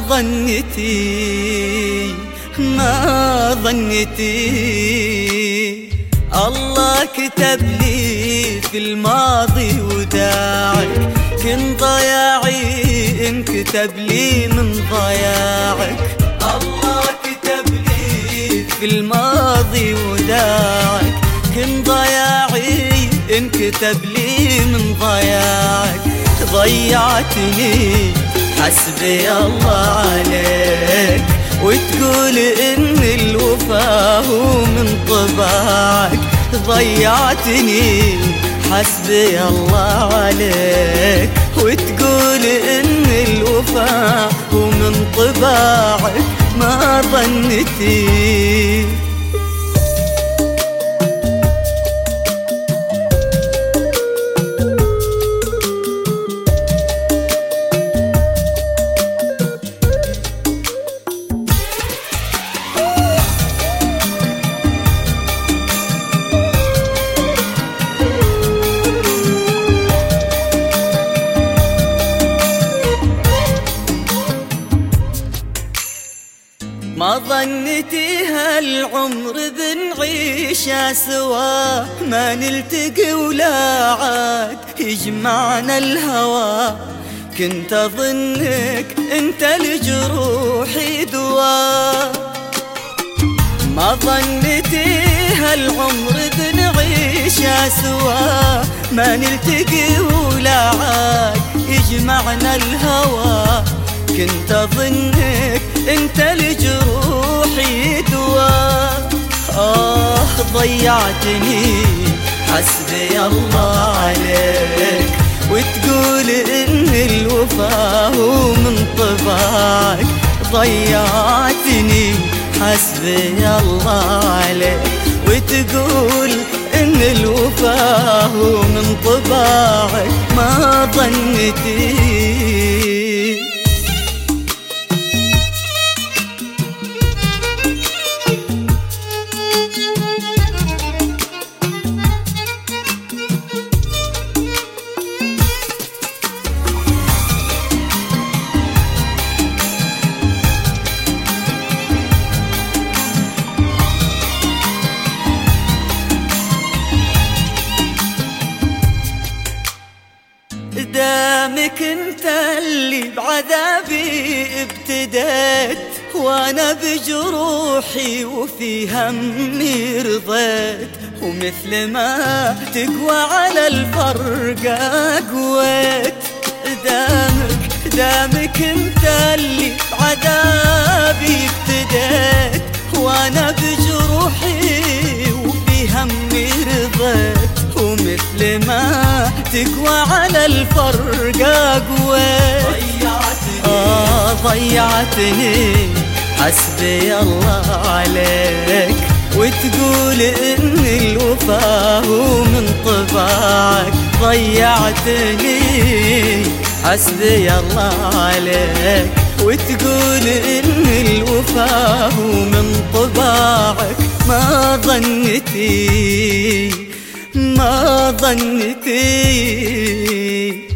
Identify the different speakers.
Speaker 1: ما ظنيتي الله كتب لي في الماضي وداعك، كن ضياعي انكتب لي من ضياعك. الله كتب لي في الماضي وداعك، كن ضياعي انكتب لي من ضياعك. ضيعتني حسبي الله عليك، وتقول ان الوفا هو من طباعك. ضيعتني حسبي الله عليك، وتقول ان الوفا هو من طباعك. ما ظنتي ما ظنتي هالعمر بنعيشه سوا، ما نلتقي ولا عاد يجمعنا الهوى. كنت أظنك انت لجروحي دواء. ما ظنتي هالعمر بنعيشه سوا، ما نلتقي ولا عاد يجمعنا الهوى. كنت أظنك انت لجروحي دواء. ضيعتني حسبي الله عليك، وتقول ان الوفا هو من طباعك. ضيعتني حسبي الله عليك، وتقول ان الوفا هو من طباعك. ما ظنتي دامك انت اللي بعذابي ابتديت، وانا بجروحي وفي همي رضيت. ومثل ما تقوى على الفرقة قويت. دامك انت اللي بعذابي ابتديت، وانا بجروحي وفي همي رضيت. ومثل ما تقوى على الفرقة قويت. ضيعتني حسبي الله عليك، وتقول ان الوفا هو من طباعك. ضيعتني حسبي الله عليك، وتقول ان الوفا هو من طباعك. ما ظنتي